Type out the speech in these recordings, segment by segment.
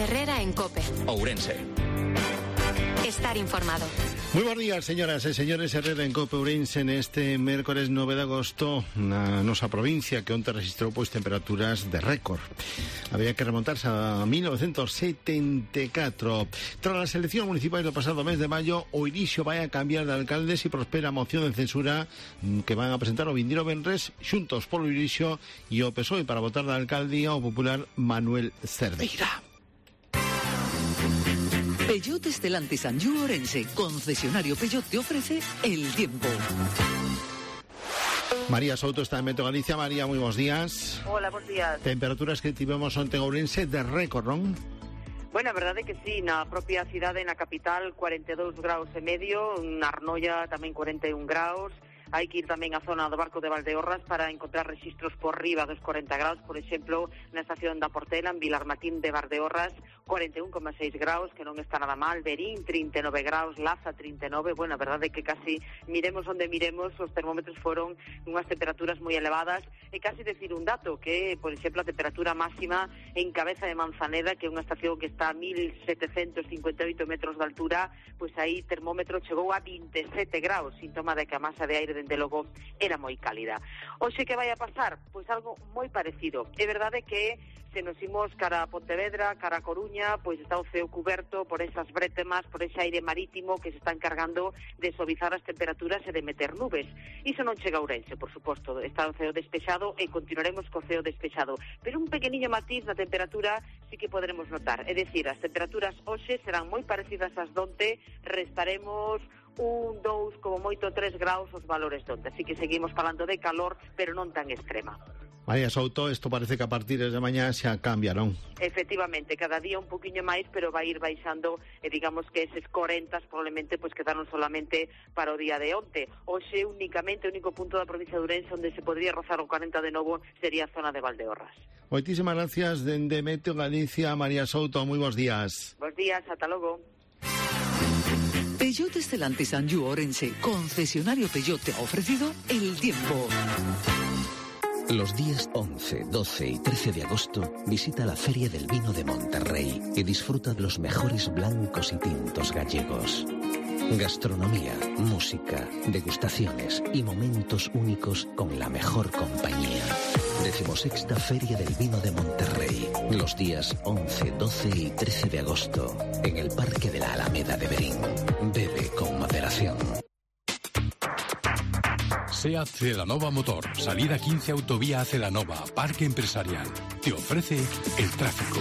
Herrera en COPE. Ourense. Estar informado. Muy buenos días, señoras e señores. Herrera en COPE Ourense neste mércores 9 de agosto na nosa provincia, que onte registrou temperaturas de récord. Había que remontarse a 1974. Tras las elecciones municipales do pasado mes de maio, o Irixo vai a cambiar de alcaldes e prospera a moción de censura que van a presentar o vindeiro venres Xuntos polo Irixo e o PSOE para votar de alcalde ao popular Manuel Cerdeira. Peugeot Stellantis Anjou Ourense, concesionario Peugeot, te ofrece el tiempo. María Souto está en Meteo Galicia. María, muy buenos días. Hola, buenos días. Temperaturas que tivemos onte en Ourense de récord, non? Bueno, a verdade é que sí, na propia cidade, na capital, 42 graus e medio, na Arnoia tamén 41 graus. Hai que ir tamén á zona do Barco de Valdeorras para encontrar rexistros por riba dos 40 graus, por exemplo, na estación da Portela, en Vilarmatín de Valdeorras, 41,6 graus, que non está nada mal. Verín, 39 graus, Laza, 39. Bueno, a verdade é que casi miremos onde miremos, os termómetros foron unhas temperaturas moi elevadas, e casi decir un dato, que, por exemplo, a temperatura máxima en Cabeza de Manzaneda, que é unha estación que está a 1758 metros de altura, pois aí termómetro chegou a 27 graus, síntoma de que a masa de aire dende logo era moi cálida. Hoxe que vai a pasar? Pois algo moi parecido. É verdade que se nos imos cara a Pontevedra, cara a Coruña, pois está o ceo cuberto por esas brétemas, por ese aire marítimo que se está encargando de suavizar as temperaturas e de meter nubes. Iso non chega a Ourense, por suposto, está o ceo despexado e continuaremos co ceo despexado. Pero un pequeniño matiz na temperatura sí que poderemos notar. É dicir, as temperaturas hoxe serán moi parecidas ás donte, restaremos 1, 2, como moito 3 graus os valores donte. Así que seguimos falando de calor, pero non tan extrema. María Souto, isto parece que a partir de mañá xa cambia, non? Efectivamente, cada día un poquinho máis, pero vai ir baixando, e digamos que eses 40 probablemente pues quedaron solamente para o día de onte. Hoxe únicamente, o único punto da provincia de Ourense onde se podría rozar o 40 de novo sería a zona de Valdeorras. Moitísimas gracias dende Meteo Galicia, María Souto, moi bons días. Bos días, ata logo. Peugeot Stellantis Anjou Ourense, concesionario Peugeot, te ha ofrecido el tiempo. Los días 11, 12 y 13 de agosto visita la Feria del Vino de Monterrey y disfruta de los mejores blancos y tintos gallegos. Gastronomía, música, degustaciones y momentos únicos con la mejor compañía. 16ª Feria del Vino de Monterrey, los días 11, 12 y 13 de agosto, en el Parque de la Alameda de Berín. Bebe con moderación. SEAT Celanova Motor, salida 15 Autovía a Celanova, Parque Empresarial. Te ofrece el tráfico.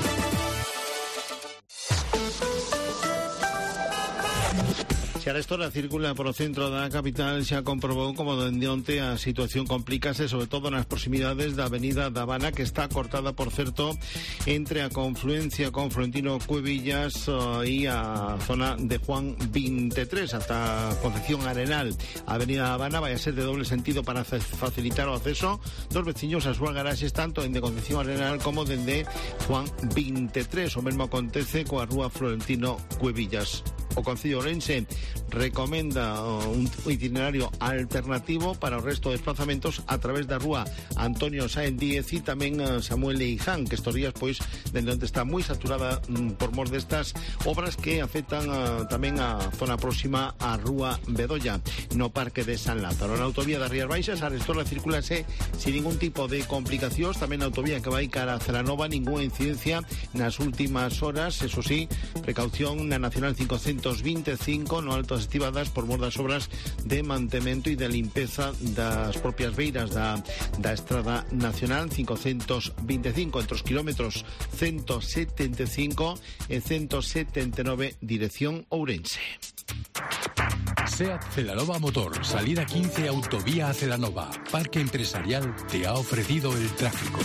Se a esta hora circula por o centro da capital, xa comprobou como dende onte a situación complícase, sobre todo nas proximidades da avenida da Habana, que está cortada, por certo, entre a confluencia con Florentino Cuevillas e a zona de Juan 23 ata Concepción Arenal. A avenida da Habana vai a ser de doble sentido para facilitar o acceso dos veciños ás súas garaxes, tanto dende Concepción Arenal como dende Juan 23. O mesmo acontece coa rúa Florentino Cuevillas. O Concello Ourense recomenda un itinerario alternativo para o resto de desplazamentos a través da rúa Antonio Sáenz Díez e tamén Samuel Leiján, que estos días, pois, dende onde está moi saturada por mor destas obras que afectan tamén a zona próxima á rúa Bedolla, no Parque de San Lázaro. Na autovía das Rías Baixas, a restora circulase sin ningún tipo de complicacións. Tamén na autovía que vai cara a Celanova, ninguna incidencia nas últimas horas. Eso sí, precaución na Nacional 525 no Alto das Estivadas por mor das obras de mantemento e de limpeza das propias beiras da Estrada Nacional 525 entre os kilómetros 175 e 179 dirección Ourense. SEAT Celanova Motor, salida 15 Autovía a Celanova, Parque Empresarial, te ha ofrecido el tráfico.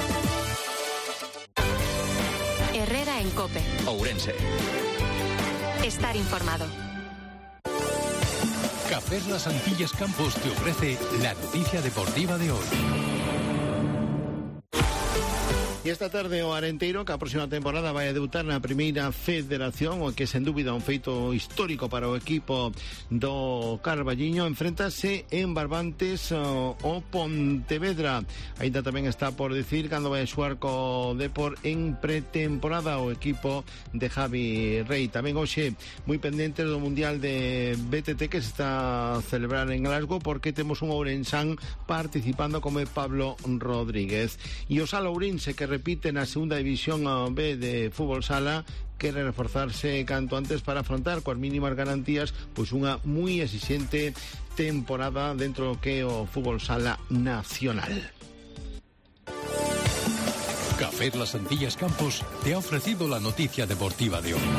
Herrera en COPE. Ourense. Estar informado. Cafés Las Antillas Campos te ofrece la noticia deportiva de hoy. E esta tarde o Arenteiro, que a próxima temporada vai a debutar na primeira federación, o que sen dúbida un feito histórico para o equipo do Carballiño, enfrentase en Barbantes o Pontevedra. Ainda tamén está por decir cando vai a xuar co Depor en pretemporada o equipo de Javi Rey. Tamén hoxe moi pendentes do Mundial de BTT que se está a celebrar en Glasgow, porque temos un ourensán participando como é Pablo Rodríguez. E o Sala Ourense, que repite na segunda división B de fútbol sala, quere reforzarse canto antes para afrontar coas mínimas garantías pois unha moi exixente temporada dentro do que é o fútbol sala nacional. Café Las Antillas Campos te ha ofrecido la noticia deportiva de hoy.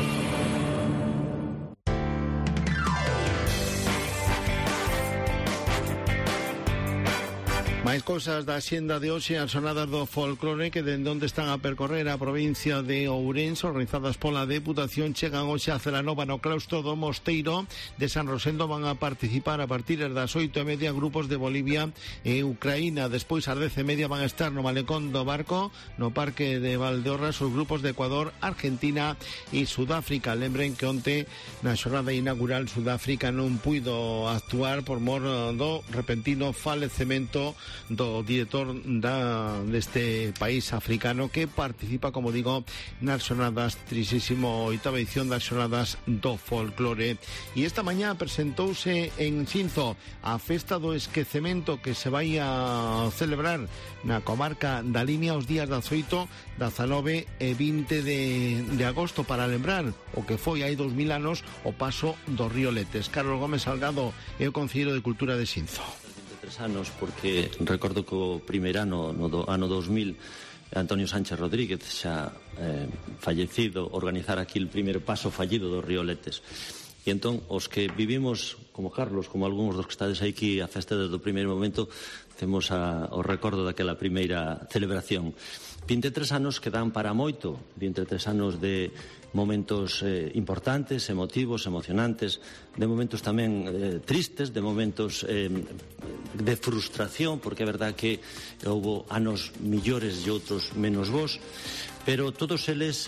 Máis cousas da xenda de hoxe, as xornadas do folclore que dende onde están a percorrer a provincia de Ourense, organizadas pola Deputación, chegan hoxe a Celanova no claustro do Mosteiro de San Rosendo. Van a participar a partir das 8:30 grupos de Bolivia e Ucraína. Despois ás 10:30 van a estar no Malecón do Barco, no Parque de Valdeorras, os grupos de Ecuador, Argentina e Sudáfrica. Lembren que onte na xornada inaugural Sudáfrica non puido actuar por mor do repentino falecemento do director deste país africano, que participa, como digo, nas xornadas 38ª edición das xornadas do folclore. E esta mañá presentouse en Xinzo a festa do esquecemento que se vai a celebrar na comarca da Limia os días 18, 19 e 20 de agosto, para lembrar o que foi hai 2000 anos o paso do río Letes. Carlos Gómez Salgado é o concelleiro de Cultura de Xinzo. 3 anos, porque recordo que o primeiro ano, no ano 2000, Antonio Sánchez Rodríguez, xa fallecido, organizar aquí o primeiro paso fallido do río Letes. E entón, os que vivimos, como Carlos, como algúns dos que estades aquí a festa desde o primeiro momento, temos o recordo daquela primeira celebración. 23 anos que dan para moito, 23 anos de momentos importantes, emotivos, emocionantes, de momentos tamén tristes, de momentos de frustración, porque é verdad que houve anos millores e outros menos bons, pero todos eles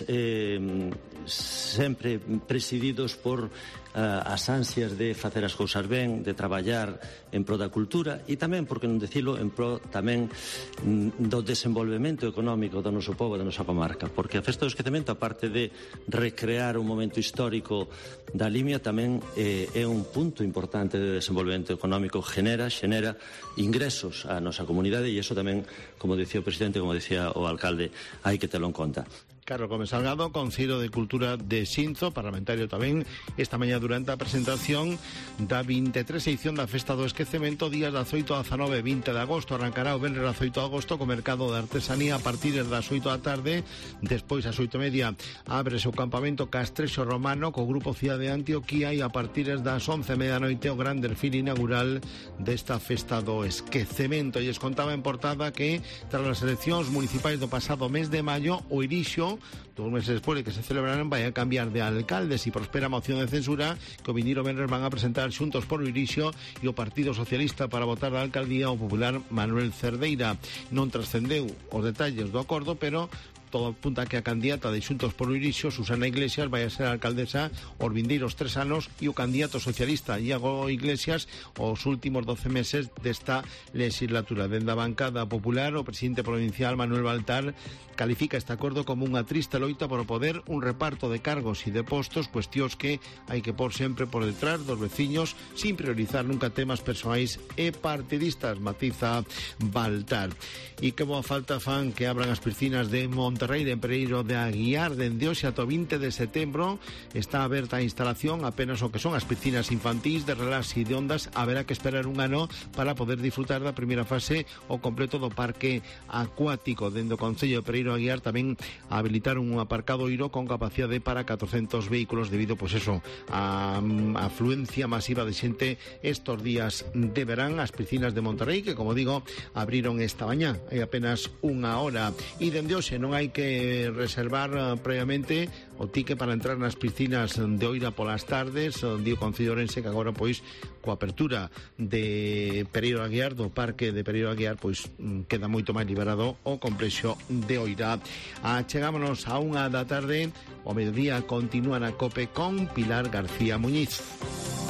sempre presididos por as ansias de facer as cousas ben, de traballar en pro da cultura e tamén, porque non dicilo, en pro tamén do desenvolvemento económico do noso povo, da nosa comarca, porque a festa do esquecemento, aparte de recrear un momento histórico da Limia, tamén é un punto importante de desenvolvemento económico, xenera ingresos á nosa comunidade, e iso tamén, como dicía o presidente, como dicía o alcalde, hai que telo en conta. Carlos Gómez Salgado, concelleiro de Cultura de Xinzo, parlamentario tamén, esta mañá durante a presentación da 23 edición da Festa do Esquecemento, días 18, 19 e 20 de agosto. Arrancará o venres 18 de agosto co mercado de artesanía a partir das 8 da tarde. Despois, ás 8:30, ábrese o campamento Castrexo Romano co grupo Cidade de Antioquía, e a partir das 11:30 da noite o gran desfile inaugural desta Festa do Esquecemento. E es contaba en portada que, tras as eleccións municipais do pasado mes de maio, o Irixo, 2 meses despois de que se celebraran, vai a cambiar de alcaldes, e prospera a moción de censura que o vindeiro venres van a presentar Xuntos por o Irixo e o Partido Socialista para votar da alcaldía o popular Manuel Cerdeira. Non trascendeu os detalles do acordo, pero todo apunta que a candidata de Xuntos por o Irixo, Susana Iglesias, vai a ser a alcaldesa os vindeiros 3 anos, e o candidato socialista Iago Iglesias os últimos 12 meses desta legislatura. Dende a bancada popular, o presidente provincial Manuel Baltar califica este acordo como unha triste loita por o poder, un reparto de cargos e de postos, cuestións que hai que pôr sempre por detrás dos veciños, sin priorizar nunca temas persoais e partidistas, matiza Baltar. E que boa falta fan que abran as piscinas de Monterrey de Pereiro de Aguiar dende hoxe ata o 20 de setembro. Está aberta a instalación, apenas o que son as piscinas infantís de relax e de ondas. Haberá que esperar un ano para poder disfrutar da primeira fase o completo do parque acuático. Dende o Concello de Pereiro de Aguiar tamén habilitaron un aparcadoiro con capacidade para 400 vehículos debido, pois eso, a afluencia masiva de xente estos días de verán. As piscinas de Monterrey, que, como digo, abriron esta mañá, hai apenas unha hora, e dende hoxe non hai que reservar previamente o ticket para entrar nas piscinas de Oira polas tardes. Dio Concello de Ourense que agora pois coa apertura de Pereiro Aguiar, do parque de Pereiro Aguiar, pois queda moito máis liberado o complexo de Oira. Chegámonos a 1 da tarde. O mediodía continúa na COPE con Pilar García Muñiz.